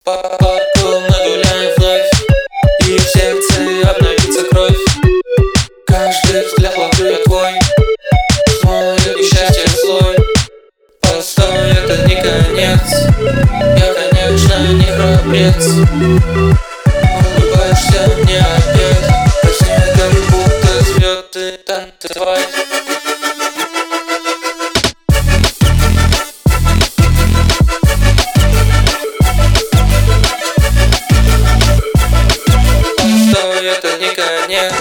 По парку мы гуляем вновь, и в сердце обновится кровь. Каждый взгляд ловлю твой, смою несчастье слой. Постой, это не конец, я, конечно, не храбрец. Улыбаешься мне опять, по снегам будто звезды танцевать. Постой, это не конец.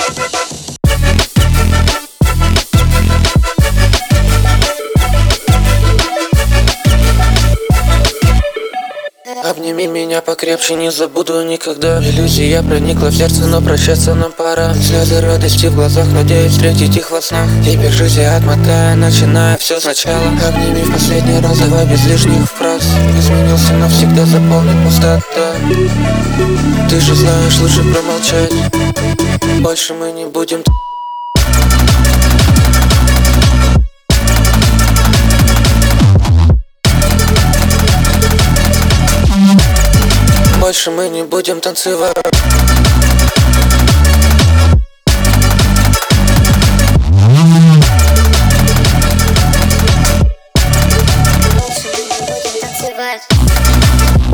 Обними меня покрепче, не забуду никогда. Иллюзия проникла в сердце, но прощаться нам пора. Слезы радости в глазах, надеюсь встретить их во снах. Теперь жизнь я отмотаю, начиная все сначала. Обними в последний раз, давай без лишних фраз. Изменился навсегда, заполнит пустота. Ты же знаешь, лучше промолчать. Больше мы не будем. Больше мы не будем танцевать. Больше мы не будем танцевать.